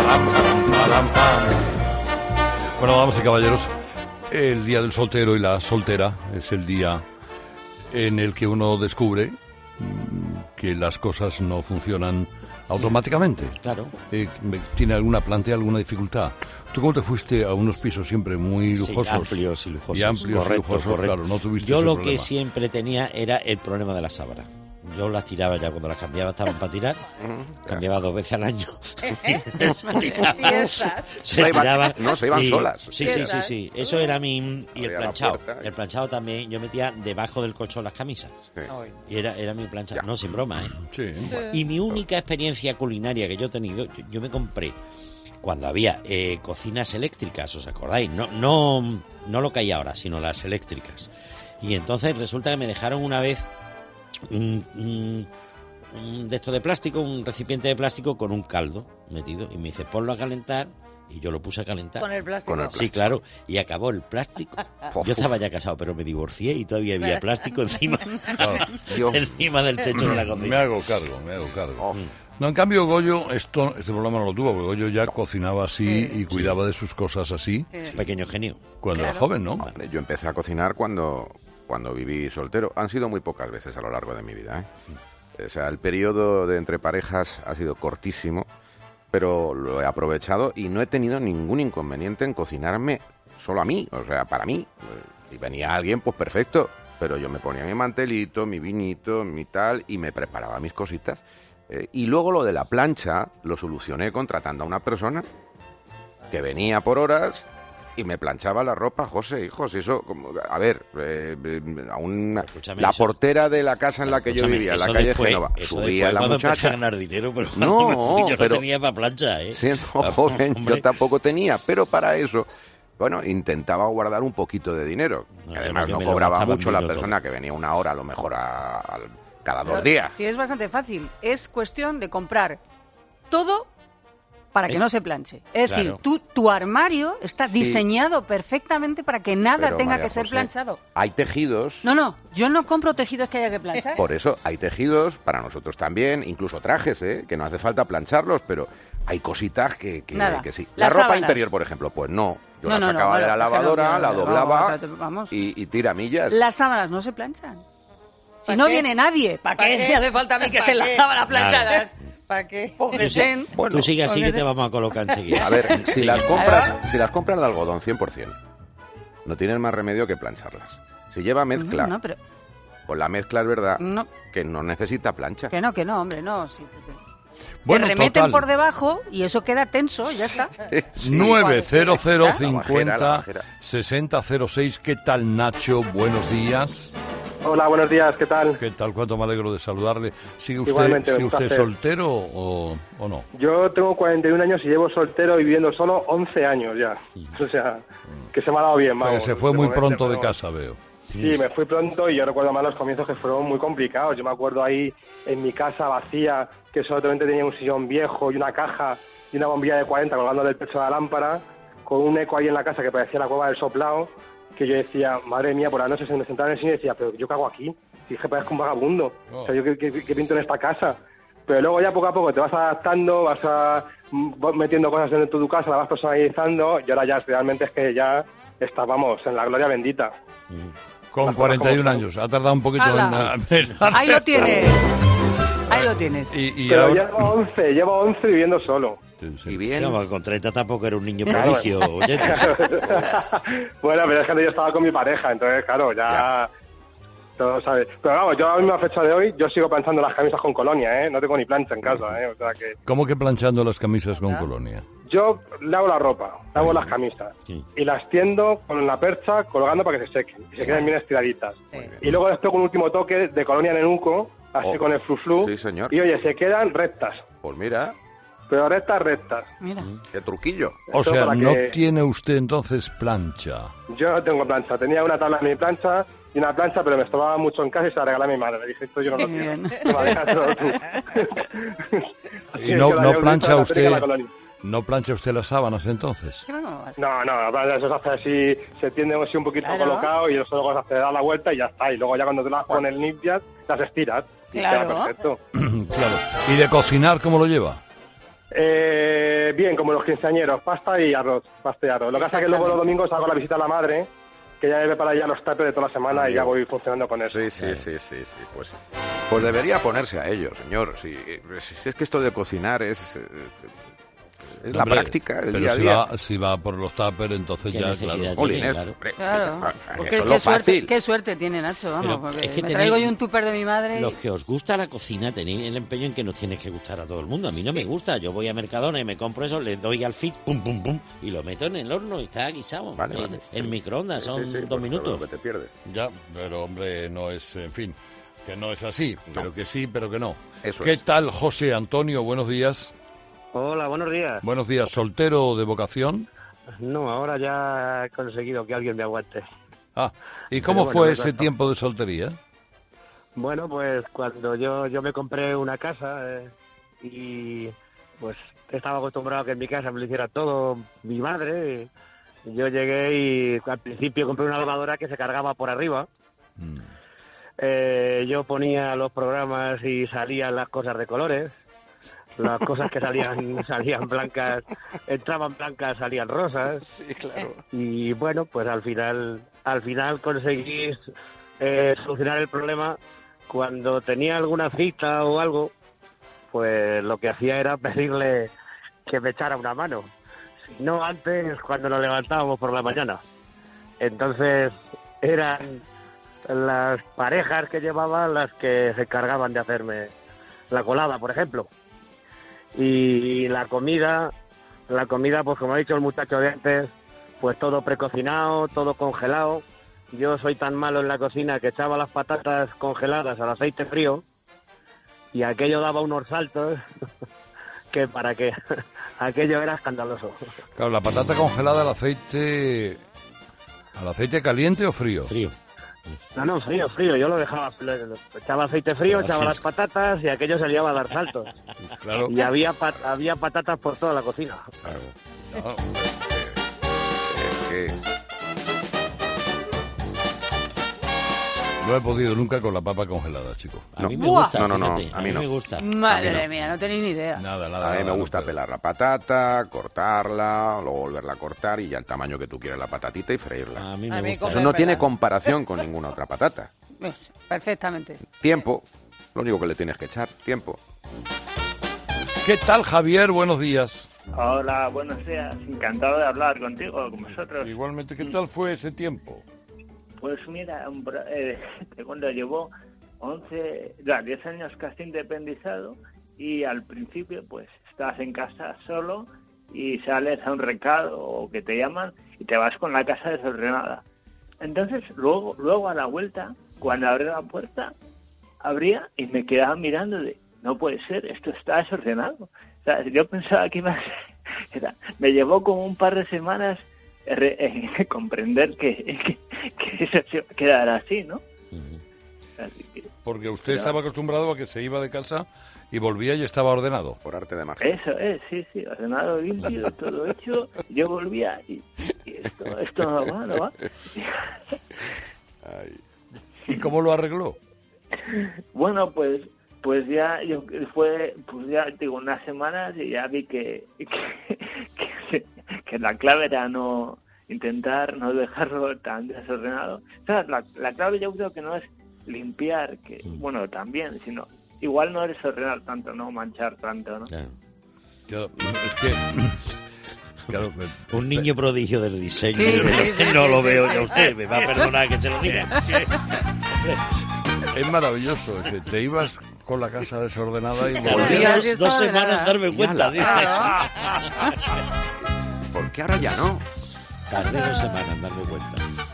Bueno, damas y caballeros, el día del soltero y la soltera es el día en el que uno descubre que las cosas no funcionan automáticamente. Claro. Plantea alguna dificultad. ¿Tú cómo te fuiste a unos pisos siempre muy lujosos? Sí, amplios y lujosos. Y amplios y lujosos, claro, no tuviste Yo ese lo problema. que siempre tenía era el problema de la sábana. Yo las tiraba ya cuando las cambiaba, estaban para tirar. Cambiaba 2 veces al año. Se tiraban. No, se iban solas. Sí. Eso era mi... Y el Abría la planchado. puerta. El planchado también yo metía debajo del colchón las camisas. Sí. Y era mi planchado. No, sin broma, ¿eh? Sí. Y mi única experiencia culinaria que yo he tenido, yo me compré cuando había cocinas eléctricas, ¿os acordáis? No lo que hay ahora, sino las eléctricas. Y entonces resulta que me dejaron una vez un de esto de plástico, un recipiente de plástico con un caldo metido. Y me dice, ponlo a calentar. Y yo lo puse a calentar. Con el plástico. Con el Sí, claro. Y acabó el plástico. Yo estaba ya casado, pero me divorcié y todavía había plástico encima, encima del techo de la Me cocina. hago cargo. No, en cambio Goyo este problema no lo tuvo, porque Goyo ya cocinaba así y cuidaba de sus cosas así Pequeño genio. cuando era joven, ¿no? Hombre, yo empecé a cocinar cuando viví soltero. Han sido muy pocas veces a lo largo de mi vida, ¿eh? O sea, el periodo de entre parejas ha sido cortísimo, pero lo he aprovechado y no he tenido ningún inconveniente en cocinarme solo a mí, o sea, para mí. Si venía alguien, pues perfecto, pero yo me ponía mi mantelito, mi vinito, mi tal, y me preparaba mis cositas. Y luego lo de la plancha lo solucioné contratando a una persona que venía por horas y me planchaba la ropa. José, hijos, eso, a ver, Escúchame, la eso- portera de la casa en la que yo Escúchame, vivía, en la eso calle después- Génova, eso subía después la cuando empecé a muchacha. ganar dinero, pero No, yo no pero- tenía para plancha, ¿eh? Siendo joven, Hombre. yo tampoco tenía, pero para eso, bueno, intentaba guardar un poquito de dinero. No, Y además yo no me lo cobraba gastaba en mucho la vino persona que venía una hora, a lo mejor cada 2 días. Sí, es bastante fácil. Es cuestión de comprar todo para que no se planche. Es decir, Claro. tu armario está diseñado perfectamente para que nada Pero, tenga María que ser José, planchado. Hay tejidos. No, yo no compro tejidos que haya que planchar. Por eso hay tejidos, para nosotros también, incluso trajes, que no hace falta plancharlos, pero hay cositas que Nada. sí. La Las ropa sábanas. interior, por ejemplo, pues no. Yo la No, sacaba de la bueno, lavadora, no, la doblaba vamos. y tiramillas. Las sábanas no se planchan. Si ¿Pa' no qué? viene nadie, ¿para ¿Pa' qué qué? me hace falta a mí que ¿Pa' estén las qué? sábanas planchadas? ¿Para qué? Pues que Tú, estén. tú sigue así porque que te vamos a colocar enseguida. A ver, si Sí. las compras de algodón 100%, no tienes más remedio que plancharlas. Si lleva mezcla, No, pero pues la mezcla es verdad no, que no necesita plancha. que no, hombre, no. Sí, Bueno, te remeten total. por debajo y eso queda tenso, ya está. Sí. 90050 bajera. 6006. ¿Qué tal, Nacho? Buenos días. Hola, buenos días, ¿qué tal? ¿Qué tal? Cuánto me alegro de saludarle. ¿Sigue Igualmente, usted un placer. soltero o no? Yo tengo 41 años y llevo soltero y viviendo solo 11 años ya. O sea, que se me ha dado bien, O sea, vamos. que se fue de muy momento, pronto de pero- casa, veo. Sí, me fui pronto y yo recuerdo más los comienzos que fueron muy complicados. Yo me acuerdo ahí en mi casa vacía, que solamente tenía un sillón viejo y una caja y una bombilla de 40 colgando del techo de la lámpara, con un eco ahí en la casa que parecía la cueva del soplao, que yo decía, madre mía, por la noche se me sentaba en el cine y decía, pero ¿yo qué hago aquí? Si es que parezco un vagabundo. O sea, ¿yo qué pinto en esta casa? Pero luego ya poco a poco te vas adaptando, vas metiendo cosas dentro de tu casa, la vas personalizando y ahora ya realmente es que ya estábamos en la gloria bendita. Con 41 años. Ha tardado un poquito ¡Hala! en Ahí lo tienes. Ahí lo tienes. Y Pero ahora... llevo 11 viviendo solo. Sí, sí. Y bien, Sí, vamos, con 30 tampoco era un niño prodigio, oyente. Bueno, pero es que yo estaba con mi pareja, entonces claro, ya todo sabe. Pero vamos, yo a la misma fecha de hoy, yo sigo planchando las camisas con colonia, ¿eh? No tengo ni plancha en casa, ¿eh? O sea que ¿Cómo que planchando las camisas con colonia? yo lavo la ropa, lavo las camisas Sí. y las tiendo con la percha colgando para que se sequen y se queden bien estiraditas. Y luego les pego un último toque de colonia nenuco, así Oh, con el fruflu. sí, señor. Y oye, se quedan rectas, pues mira, pero rectas. Mira. qué truquillo. O Esto sea, para no que- tiene usted entonces plancha. Yo no tengo plancha, tenía una tabla en mi plancha y una plancha, pero me estorbaba mucho en casa y se la regalé a mi madre. Le dije, esto yo no lo Muy quiero. bien. Toma, déjatelo tú. Y Así no que la no llevo plancha la usted... técnica de la colonia. ¿No plancha usted las sábanas entonces? ¿Qué vamos a hacer? No, la plancha eso se hace así, se tiende así un poquito Claro. colocado y eso luego se hace dar la vuelta y ya está. Y luego ya cuando te las pones limpias, las estiras. Y Claro. queda perfecto. Claro. ¿Y de cocinar cómo lo lleva? Bien, como los quinceañeros, pasta y arroz. Lo que pasa es que luego los domingos hago la visita a la madre, que ya me prepara ya los tuppers de toda la semana y ya voy funcionando con eso. Sí. Pues debería ponerse a ello, señor. Si es que esto de cocinar es la práctica, el día a día. Si va por los tuppers, entonces ya, Claro. Eso es lo fácil. Qué suerte tiene Nacho, vamos, Pero porque es que me traigo yo un tupper de mi madre. Los que os gusta la cocina tenéis el empeño en que nos tienes que gustar a todo el mundo. A mí no me gusta. Yo voy a Mercadona y me compro eso, le doy al fit, pum, pum, pum, y lo meto en el horno y está guisado. Vale. En microondas, son 2 minutos. Que te pierdes. Ya, pero hombre, no es, en fin, que no es así, pero que sí, pero que no. Eso ¿Qué es. tal, José Antonio? Buenos días. Hola, buenos días. Buenos días, ¿soltero de vocación? No, ahora ya he conseguido que alguien me aguante. Ah, ¿y cómo Pero bueno, fue no ese tanto. tiempo de soltería? Bueno, pues cuando yo me compré una casa y pues estaba acostumbrado a que en mi casa me lo hiciera todo mi madre. Yo llegué y al principio compré una lavadora que se cargaba por arriba. Yo ponía los programas y salían las cosas de colores. Las cosas que salían blancas, entraban blancas, salían rosas. Sí, claro. Y bueno, pues al final conseguí solucionar el problema. Cuando tenía alguna cita o algo, pues lo que hacía era pedirle que me echara una mano. No antes, cuando nos levantábamos por la mañana. Entonces eran las parejas que llevaba las que se encargaban de hacerme la colada, por ejemplo. Y la comida, pues como ha dicho el muchacho de antes, pues todo precocinado, todo congelado. Yo soy tan malo en la cocina que echaba las patatas congeladas al aceite frío y aquello daba unos saltos que para qué, aquello era escandaloso. Claro, la patata congelada al aceite caliente o frío. Frío. No, frío, yo lo dejaba, echaba aceite frío, echaba las patatas y aquello se liaba a dar saltos. Claro. Y había patatas por toda la cocina. No, Es que no he podido nunca con la papa congelada, chico. A mí me Buah. gusta, No, fíjate, a mí no. me gusta. Madre mía, no tenéis ni idea. Nada. a mí me no gusta puedo. pelar la patata, cortarla, luego volverla a cortar y ya el tamaño que tú quieras la patatita y freírla. A mí A me mí gusta. Eso no tiene comparación con ninguna otra patata. Perfectamente. Tiempo, lo único que le tienes que echar, tiempo. ¿Qué tal, Javier? Buenos días. Hola, buenos días. Encantado de hablar contigo, con vosotros. Igualmente, ¿qué tal fue ese tiempo? Pues mira, cuando llevo 10 años casi independizado y al principio pues estás en casa solo y sales a un recado o que te llaman y te vas con la casa desordenada. Entonces luego a la vuelta, cuando abrí la puerta, abría y me quedaba mirando de, no puede ser, esto está desordenado. O sea, yo pensaba que me llevó como un par de semanas comprender que eso se quedará así, ¿no? Así que, Porque usted estaba acostumbrado a que se iba de casa y volvía y estaba ordenado. Por arte de magia. eso es, sí, ordenado, limpio, todo hecho. Yo volvía y esto no va. Ay. ¿Y cómo lo arregló? Bueno, pues ya digo unas semanas y ya vi que la clave era intentar no dejarlo tan desordenado. O sea, la clave yo creo que no es limpiar, que bueno, también, sino igual no desordenar tanto, no manchar tanto, ¿no? Claro. Claro, es que... Claro, Un niño prodigio del diseño. Sí, No lo sí, veo sí, yo a sí. usted, me va a perdonar que se lo diga. es maravilloso. Es que te ibas con la casa desordenada y Volvías. volvías... Sí, 2 está semanas ordenada. darme cuenta, dice. ¿Por qué ahora ya no? Tardé 2 semanas darme cuenta.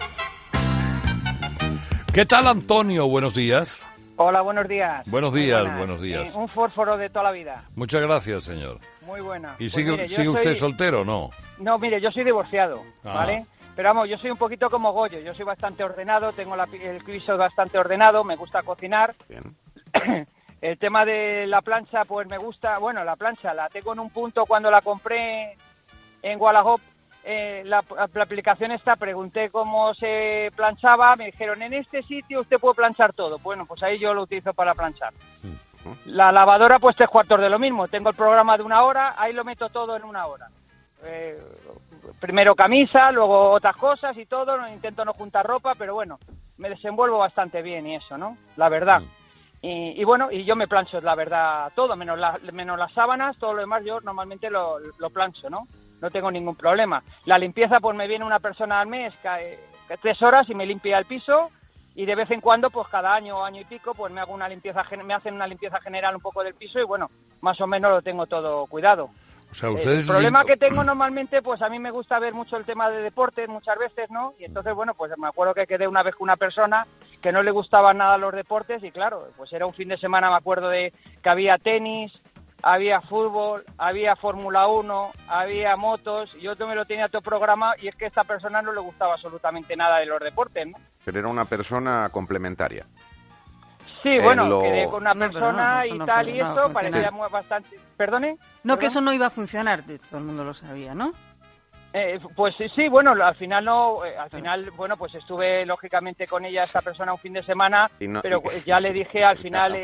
¿Qué tal, Antonio? Buenos días. Hola, buenos días. Buenos Muy días, buenas. buenos días. Un fósforo de toda la vida. Muchas gracias, señor. Muy buena. ¿Y Pues sigue, mire, yo sigue usted soy- soltero o no? No, mire, yo soy divorciado, Ah. ¿vale? Pero vamos, yo soy un poquito como Goyo. Yo soy bastante ordenado, tengo el piso bastante ordenado, me gusta cocinar. Bien. El tema de la plancha, pues me gusta. Bueno, la plancha la tengo en un punto cuando la compré en Wallapop. La aplicación esta, pregunté cómo se planchaba, me dijeron, en este sitio usted puede planchar todo. Bueno, pues ahí yo lo utilizo para planchar. La lavadora, pues 3/4 de lo mismo. Tengo el programa de 1 hora, ahí lo meto todo en 1 hora. Primero camisa, luego otras cosas y todo. Intento no juntar ropa, pero bueno, me desenvuelvo bastante bien y eso, ¿no? La verdad. Y bueno, y yo me plancho, la verdad, todo, menos las sábanas, todo lo demás yo normalmente lo plancho, ¿no? No tengo ningún problema. La limpieza, pues me viene una persona al mes, 3 horas y me limpia el piso. Y de vez en cuando, pues cada año o año y pico, pues me hacen una limpieza general un poco del piso y bueno, más o menos lo tengo todo cuidado. O sea, ustedes El problema que tengo normalmente, pues a mí me gusta ver mucho el tema de deportes muchas veces, ¿no? Y entonces, bueno, pues me acuerdo que quedé una vez con una persona que no le gustaban nada los deportes y claro, pues era un fin de semana, me acuerdo de que había tenis, había fútbol, había Fórmula 1, había motos, y yo me lo tenía todo programado y es que a esta persona no le gustaba absolutamente nada de los deportes, ¿no? Pero era una persona complementaria. Sí, bueno, quedé con una persona y tal y esto, parecía bastante... ¿Perdone? No, que eso no iba a funcionar, todo el mundo lo sabía, ¿no? Pues sí, bueno, al final bueno, pues estuve lógicamente con ella, esta persona, un fin de semana, pero ya le dije al final,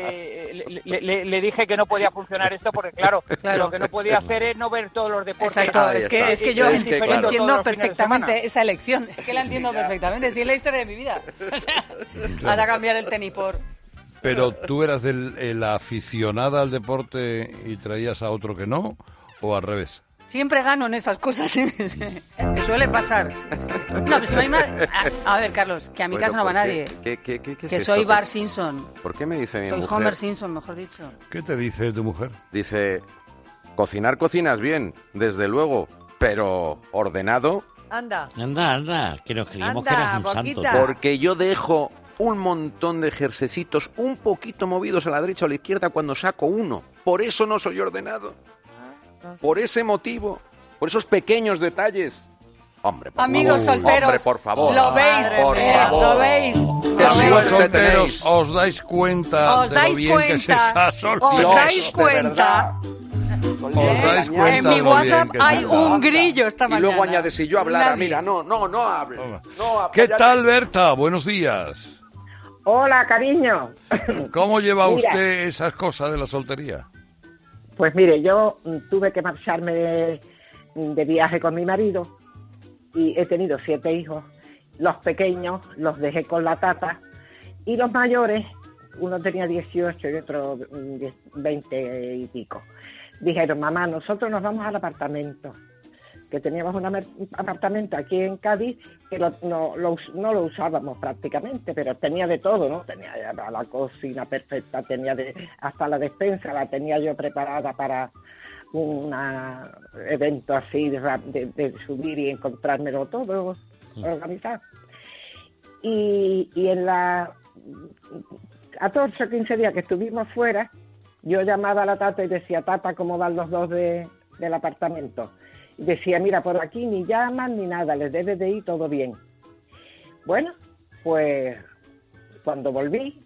le dije que no podía funcionar esto porque claro, lo que no podía hacer es no ver todos los deportes. Exacto, es que yo entiendo perfectamente esa elección, es que la entiendo perfectamente, sí, es la historia de mi vida. O sea, vas a cambiar el tenis por... Pero tú eras la aficionada al deporte y traías a otro que no, ¿o al revés? Siempre gano en esas cosas, me suele pasar. No, pero si no hay más... A ver, Carlos, que a mi casa no va nadie. ¿Qué que es soy esto? Bart Simpson. ¿Por qué me dice mi Soy mujer? Homer Simpson, mejor dicho. ¿Qué te dice tu mujer? Dice, cocinas bien, desde luego, pero ordenado. Anda, que nos creíamos que Anda, eras un santo. Boquita. Porque yo dejo un montón de jersecitos un poquito movidos a la derecha o a la izquierda cuando saco uno. Por eso no soy ordenado. Por ese motivo. Por esos pequeños detalles. Hombre, por Amigos favor. solteros, Hombre, por favor. lo veis, por favor. lo veis. Qué Amigos suerte solteros, tenéis. os dais cuenta de lo bien que se está soltero. Os dais de cuenta. Os dais cuenta En mi de lo WhatsApp bien que se hay está. un grillo esta Y mañana. luego añade, si yo hablara, Nadie. mira, no hable. No, ¿Qué ya- tal, Berta? Buenos días. Hola, cariño. ¿Cómo lleva Mira. usted esas cosas de la soltería? Pues mire, yo tuve que marcharme de viaje con mi marido y he tenido 7 hijos. Los pequeños los dejé con la tata y los mayores, uno tenía 18 y otro 20 y pico. Dijeron, mamá, nosotros nos vamos al apartamento. Que teníamos un apartamento aquí en Cádiz que no lo usábamos prácticamente, pero tenía de todo, ¿no? Tenía ya la cocina perfecta, tenía hasta la despensa, la tenía yo preparada para un evento así de subir y encontrármelo todo organizado. Y en la 14 o 15 días que estuvimos fuera, yo llamaba a la tata y decía, tata, ¿cómo van los dos del apartamento? Y decía, mira, por aquí ni llaman ni nada, les debe de ir todo bien. Bueno, pues cuando volví,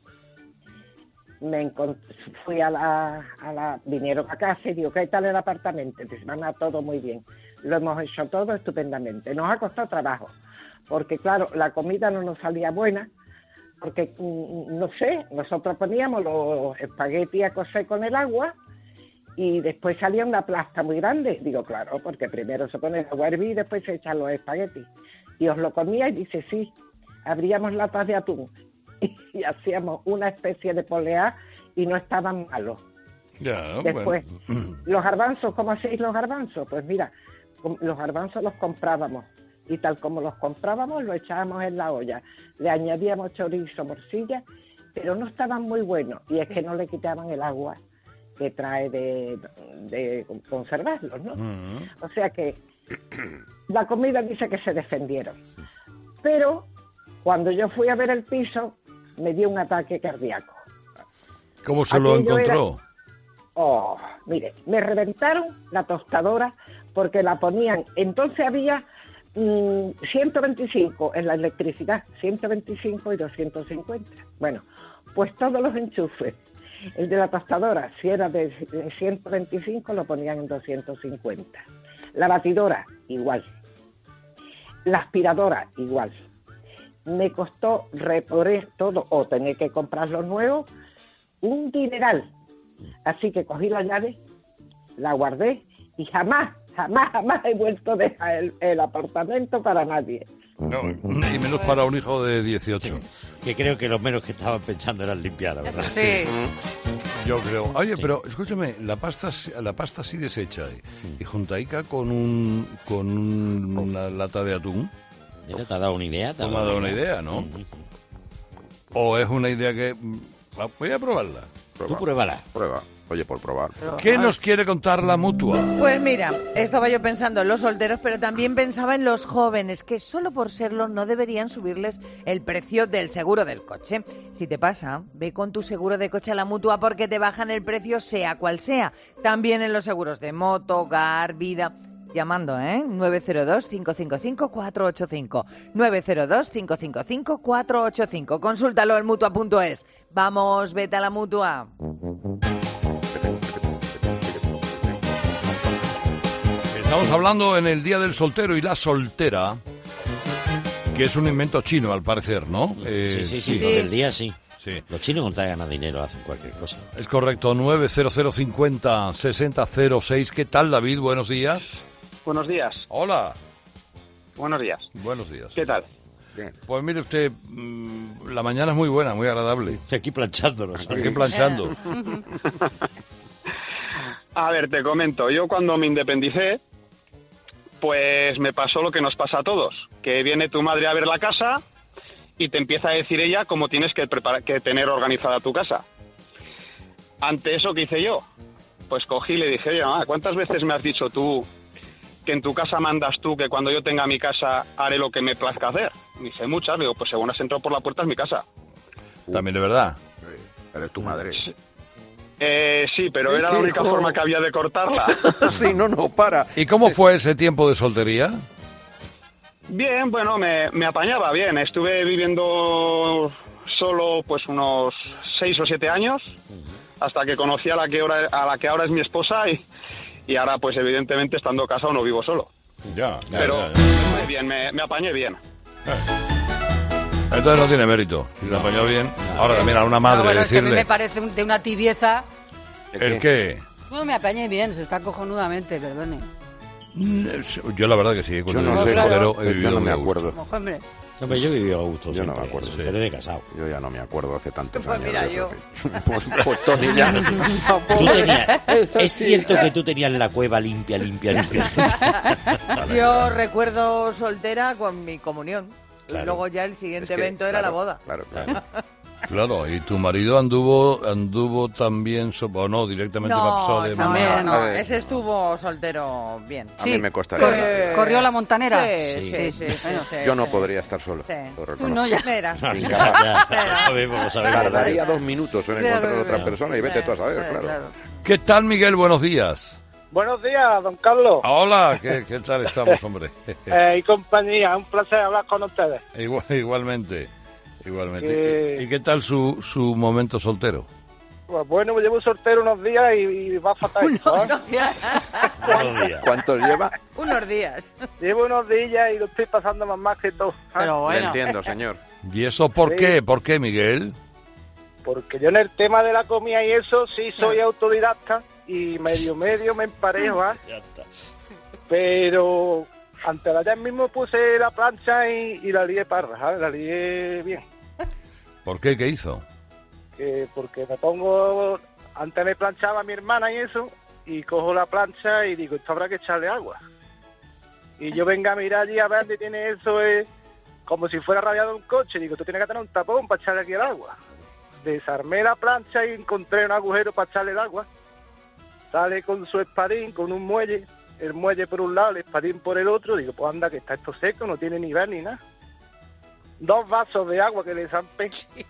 fui vinieron a casa y digo, ¿qué tal el apartamento? Dice, van a todo muy bien. Lo hemos hecho todo estupendamente. Nos ha costado trabajo, porque claro, la comida no nos salía buena, porque, no sé, nosotros poníamos los espaguetis a cocer con el agua y después salía una plasta muy grande. Digo, claro, porque primero se pone el agua a hervir y después se echan los espaguetis. Y os lo comía y dice, sí, abríamos latas de atún y hacíamos una especie de poleá y no estaban malos. Ya, Después, bueno. los garbanzos, ¿cómo hacéis los garbanzos? Pues mira, los garbanzos los comprábamos y tal como los comprábamos los echábamos en la olla. Le añadíamos chorizo, morcilla, pero no estaban muy buenos y es que no le quitaban el agua que trae de conservarlos, ¿no? O sea que la comida dice que se defendieron. Pero cuando yo fui a ver el piso, me dio un ataque cardíaco. ¿Cómo se lo Aquello encontró? Mire, me reventaron la tostadora porque la ponían, entonces había 125 en la electricidad, 125 y 250. Bueno, pues todos los enchufes. El de la tostadora, si era de 125, lo ponían en 250. La batidora, igual. La aspiradora, igual. Me costó reponer todo, o tener que comprar los nuevos, un dineral. Así que cogí la llave, la guardé y jamás he vuelto a dejar el apartamento para nadie. No, y menos para un hijo de 18. Que creo que lo menos que estaban pensando era limpiar, la verdad. Sí. Yo creo. Oye, pero escúchame, la pasta así deshecha y juntaica con una lata de atún. Mira, te ha dado una idea. Me ha dado una idea, ¿no? O es una idea que... Voy a probarla. Tú pruébala. Prueba. Oye, por probar. ¿Qué nos quiere contar la Mutua? Pues mira, estaba yo pensando en los solteros, pero también pensaba en los jóvenes, que solo por serlo no deberían subirles el precio del seguro del coche. Si te pasa, ve con tu seguro de coche a la Mutua porque te bajan el precio sea cual sea. También en los seguros de moto, hogar, vida... Llamando, 902-555-485. 902-555-485. Consúltalo en Mutua.es. Vamos, vete a la Mutua. Estamos hablando en el Día del Soltero y la Soltera, que es un invento chino, al parecer, ¿no? Sí, lo del día sí. Sí. Los chinos con tal ganas de dinero hacen cualquier cosa. Es correcto, 90050-6006. ¿Qué tal, David? Buenos días. Buenos días. Hola. Buenos días. Buenos días. ¿Qué tal? Bien. Pues mire usted, la mañana es muy buena, muy agradable. Estoy aquí planchándonos. Aquí planchando. A ver, te comento. Yo cuando me independicé, pues me pasó lo que nos pasa a todos. Que viene tu madre a ver la casa y te empieza a decir ella cómo tienes que tener organizada tu casa. Ante eso, ¿qué hice yo? Pues cogí y le dije, oye, mamá, ¿cuántas veces me has dicho tú que en tu casa mandas tú, que cuando yo tenga mi casa haré lo que me plazca hacer? Me dice, muchas. Le digo, pues según has entrado por la puerta es mi casa. También es verdad. Eres tu madre. Sí, pero era la única forma que había de cortarla. Sí, no, para. ¿Y cómo fue ese tiempo de soltería? Bien, bueno, me apañaba bien. Estuve viviendo solo pues unos 6 o 7 años, hasta que conocí a la que ahora es mi esposa y ahora pues evidentemente estando casado no vivo solo. Ya. Pero muy bien, me apañé bien. Entonces no tiene mérito. Si se apañó bien. Ahora también a una madre bueno, decirle... es que a mí me parece de una tibieza. ¿El qué? No me apañé bien, se está cojonudamente, perdone. Yo la verdad que sí, cuando yo no era sé, soltero he yo vivido no me muy a gusto. acuerdo. Hombre. Hombre, yo he vivido a gusto Yo siempre. no me acuerdo. Soltero de casado. Yo ya no me acuerdo hace tantos Pues años. mira, yo. Pues Tony ya. Tú tenías, es cierto que tú tenías la cueva limpia. Yo recuerdo soltera con mi comunión. Claro. Y luego ya el siguiente Es que, evento era la claro, boda. Claro. Claro, y tu marido anduvo también, o no, directamente pasó de mamá. No, ese estuvo soltero bien. A mí me costaría. ¿Corrió la montanera? Sí. Yo no podría estar solo. Sí. Lo Tú no, ya. Mira. Ya lo sabemos. Tardaría 2 minutos en encontrar a otra persona y vete tú a saber, claro. ¿Qué tal, Miguel? Buenos días. Buenos días, don Carlos. Hola, ¿qué tal estamos, hombre? Y compañía, un placer hablar con ustedes. Igualmente. ¿Y qué tal su momento soltero? Pues bueno, me llevo soltero unos días y va fatal. ¿Cuántos lleva? Unos días. Llevo unos días y lo estoy pasando más que todo. Pero bueno. Le entiendo, señor. ¿Y eso por qué? ¿Por qué, Miguel? Porque yo en el tema de la comida y eso sí soy autodidacta y medio me emparejo, Ya está. Pero ante la ya mismo puse la plancha y la lié parda, ¿sabes? La lié bien. ¿Por qué? ¿Qué hizo? Porque me pongo, antes me planchaba mi hermana y eso, y cojo la plancha y digo, esto habrá que echarle agua. Y yo venga a mirar allí a ver dónde tiene eso, como si fuera radiado un coche. Digo, tú tienes que tener un tapón para echarle aquí el agua. Desarmé la plancha y encontré un agujero para echarle el agua. Sale con su espadín, con un muelle, el muelle por un lado, el espadín por el otro. Digo, pues anda, que está esto seco, no tiene ni ver ni nada. 2 vasos de agua que le zampé.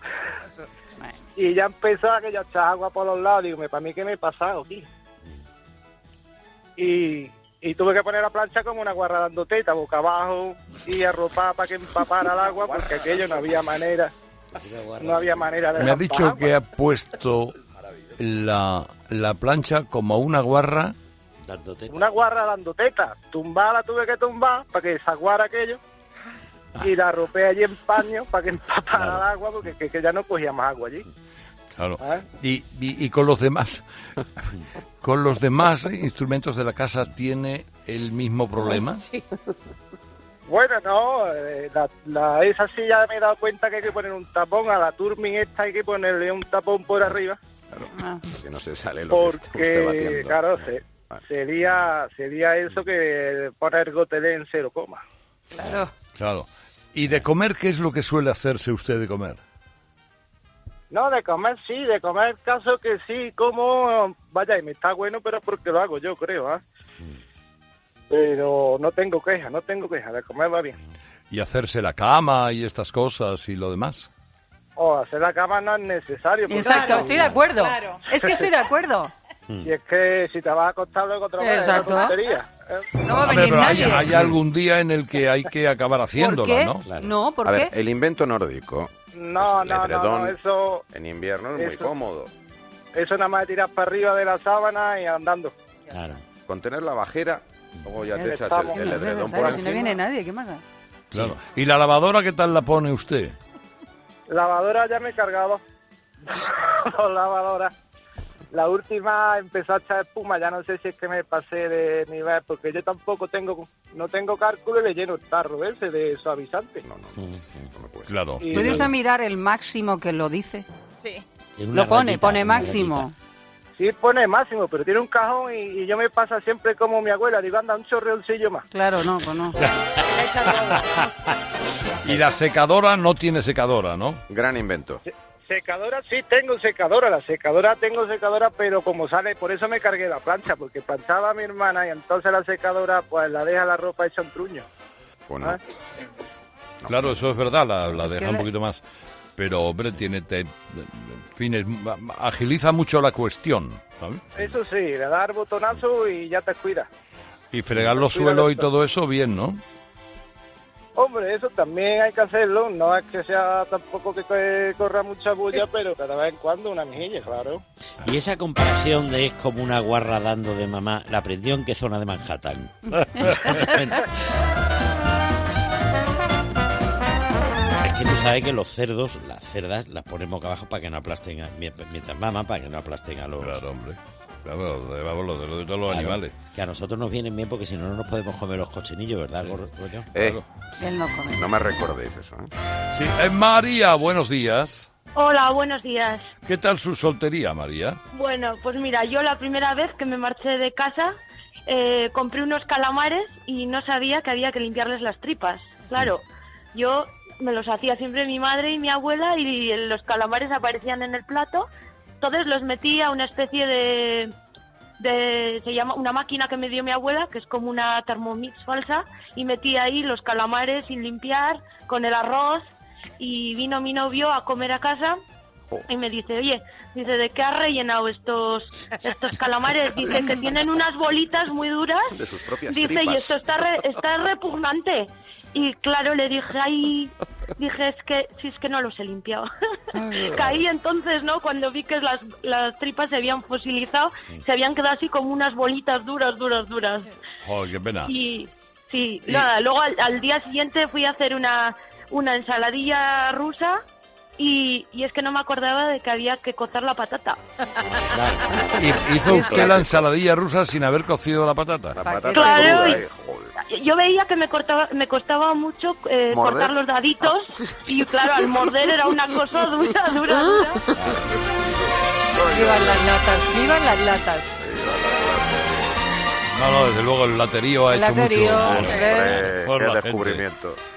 Y ya empezó a echar agua por los lados. Digo, para mí que me he pasado aquí. Y tuve que poner la plancha como una guarra dando teta, boca abajo, y arropar para que empapara el agua, porque aquello no había manera. No había manera de... Me ha dicho que ha puesto la plancha como una guarra. Una guarra dando teta. La tuve que tumbar para que desaguara aquello. Y la arropé allí en paño para que empapara el agua, porque que ya no cogía más agua allí. Claro. Y con los demás, instrumentos de la casa, ¿tiene el mismo problema? Sí. Bueno, no, esa sí ya me he dado cuenta que hay que poner un tapón. A la Turmin esta hay que ponerle un tapón por arriba. Claro, que no se sale lo que usted va haciendo. Claro, sería eso que poner gotelé en 0, Claro. ¿Y de comer qué es lo que suele hacerse usted de comer? No, de comer sí, de comer caso que sí, como, vaya, y me está bueno, pero porque lo hago yo, creo, Pero no tengo queja, de comer va bien. ¿Y hacerse la cama y estas cosas y lo demás? Hacer la cama no es necesario. Exacto, estoy de acuerdo. Claro. Es que estoy de acuerdo. Y es que si te vas a acostar luego otra vez, es una tontería. No va a venir nadie. Hay algún día en el que hay que acabar haciéndola, ¿no? Claro. No, ¿por qué? A ver, el invento nórdico. No, eso... En invierno es muy cómodo. Eso nada más tiras para arriba de la sábana y andando. Claro. Con tener la bajera, luego ya te echas el edredón por encima. Si no viene nadie, ¿qué más da? Claro. ¿Y la lavadora qué tal la pone usted? Lavadora ya me he cargado. Lavadora. La última empezó a echar espuma, ya no sé si es que me pasé de nivel, porque yo tampoco no tengo cálculo y le lleno el tarro ese de suavizante. No puede. Claro. ¿Puede usted mirar el máximo que lo dice? Sí. Lo pone máximo. Sí, pone máximo, pero tiene un cajón y yo me pasa siempre como mi abuela, digo, anda, un chorreoncillo más. Claro, no, pues no. Y la secadora no tiene secadora, ¿no? Gran invento. Secadora sí tengo secadora, tengo secadora, pero como sale, por eso me cargué la plancha, porque planchaba a mi hermana y entonces la secadora pues la deja la ropa hecha un truño. Bueno. Claro, eso es verdad, la deja un poquito más. Pero, hombre, agiliza mucho la cuestión, ¿sabes? Eso sí, le das botonazo y ya te cuidas. Y fregar los suelos y todo eso, bien, ¿no? Hombre, eso también hay que hacerlo, no es que sea tampoco que corra mucha bulla, pero cada vez en cuando una mejilla, claro. Y esa comparación de es como una guarra dando de mamá, ¿la aprendió en qué zona de Manhattan? Exactamente. Es que tú sabes que los cerdos, las cerdas, las ponen boca abajo para que no aplasten, mientras maman, para que no aplasten a los... Claro, hombre. Claro, lo de todos los animales. Que a nosotros nos vienen bien porque si no, no nos podemos comer los cochinillos, ¿verdad? Sí. Claro. Él no come. No me recordéis eso, Sí, María, buenos días. Hola, buenos días. ¿Qué tal su soltería, María? Bueno, pues mira, yo la primera vez que me marché de casa compré unos calamares y no sabía que había que limpiarles las tripas. Claro, yo me los hacía siempre mi madre y mi abuela y los calamares aparecían en el plato. Entonces los metí a una especie de se llama una máquina que me dio mi abuela, que es como una Thermomix falsa, y metí ahí los calamares sin limpiar, con el arroz, y vino mi novio a comer a casa y me dice, oye, ¿de qué has rellenado estos calamares? Dice que tienen unas bolitas muy duras. De sus propias dice, tripas. Y esto está repugnante. Y claro, le dije, es que no los he limpiado. Caí entonces, ¿no? Cuando vi que las tripas se habían fosilizado, se habían quedado así como unas bolitas duras. ¡Joder, qué pena! Y sí, nada, luego al día siguiente fui a hacer una ensaladilla rusa y es que no me acordaba de que había que cocer la patata. ¿Y hizo usted la ensaladilla rusa sin haber cocido la patata? La patata claro, cruda, yo veía que me costaba mucho cortar los daditos y claro, al morder era una cosa dura. ¡Vivan las latas! No, desde luego el laterío ha hecho mucho. Qué descubrimiento.